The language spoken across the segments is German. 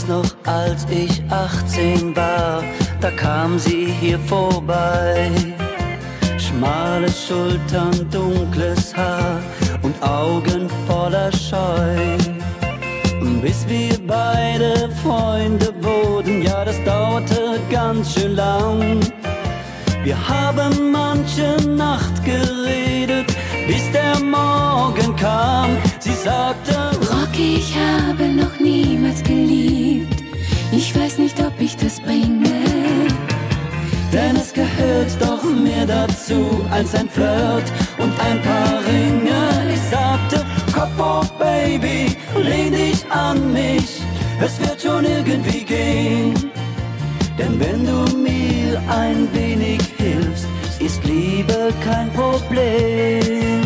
noch, als ich 18 war, da kam sie hier vorbei. Schmale Schultern, dunkles Haar und Augen voller Scheu. Bis wir beide Freunde wurden, ja, das dauerte ganz schön lang. Wir haben manche Nacht geredet, bis der Morgen kam. Sie sagte: Rocky, ich habe noch niemals geliebt. Ich weiß nicht, ob ich das bringe. Denn es gehört doch mehr dazu als ein Flirt und ein paar Ringe. Ich sagte: Kopf hoch, Baby, lehn dich an mich, es wird schon irgendwie gehen. Denn wenn du mir ein wenig hilfst, ist Liebe kein Problem.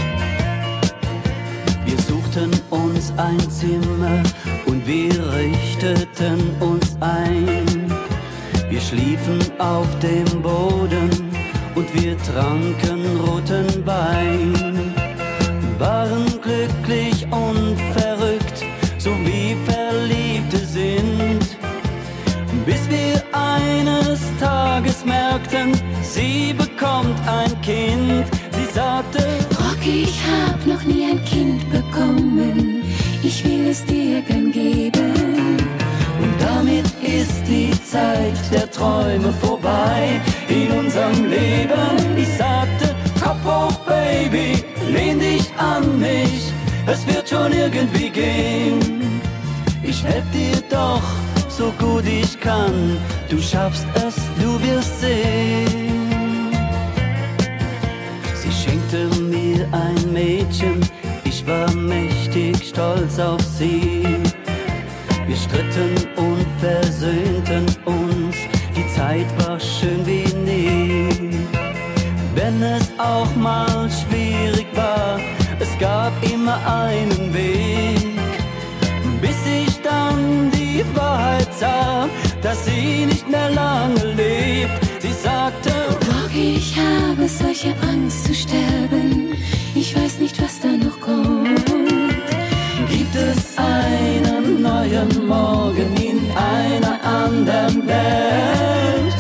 Wir suchten uns ein Zimmer und wir richteten uns ein. Wir schliefen auf dem Boden und wir tranken roten Wein. Waren glücklich und verrückt, so wie Verliebte sind. Bis wir eines Tages merkten, sie bekommt ein Kind. Sie sagte: Rocky, ich hab noch nie ein Kind bekommen. Ich will es dir gern geben. Und damit ist die Zeit der Träume vorbei in unserem Leben. Ich sagte: Kopf hoch, Baby, lehn dich an mich, es wird schon irgendwie gehen. Ich helf dir doch, so gut ich kann, du schaffst es, du wirst sehen. Sie schenkte mir ein Mädchen, ich war mächtig stolz auf sie. Wir stritten und versöhnten uns, die Zeit war schön wie nie. Wenn es auch mal schwierig war, es gab immer einen Weg. Bis ich dann die Wahrheit sah, dass sie nicht mehr lange lebt. Sie sagte: Rocky, ich habe solche Angst zu sterben. Ich weiß nicht, was da noch kommt. Gibt es einen neuen Morgen in einer anderen Welt?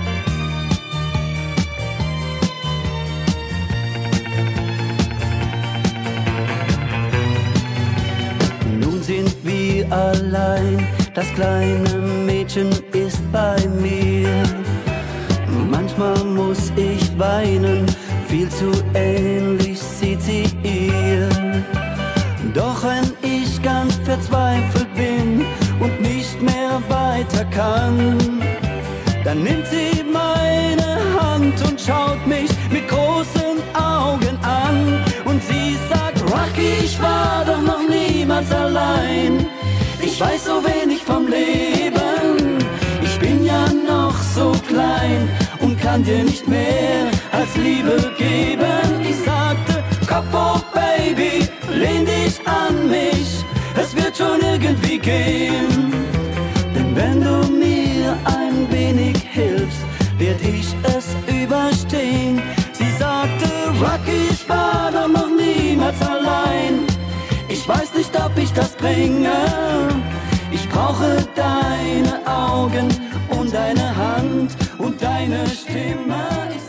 Nun sind wir allein, das kleine Mädchen ist bei mir. Manchmal muss ich weinen, viel zu ähnlich sieht sie ihr. Doch wenn ich ganz verzweifelt bin und nicht mehr weiter kann, dann nimmt sie meine Hand und schaut mich mit großen Augen an. Und sie sagt: Rocky, ich war doch noch niemals allein. Ich weiß so wenig vom Leben. Ich bin ja noch so klein und kann dir nicht mehr als Liebe geben. Ich sagte: Kopf hoch, Baby, lehn dich an mich, es wird schon irgendwie gehen. Denn wenn du mir ein wenig hilfst, werd ich es überstehen. Sie sagte: Rocky, ich war doch noch niemals allein. Ich weiß nicht, ob ich das bringe. Ich brauche deine Augen und deine Hand und deine Stimme.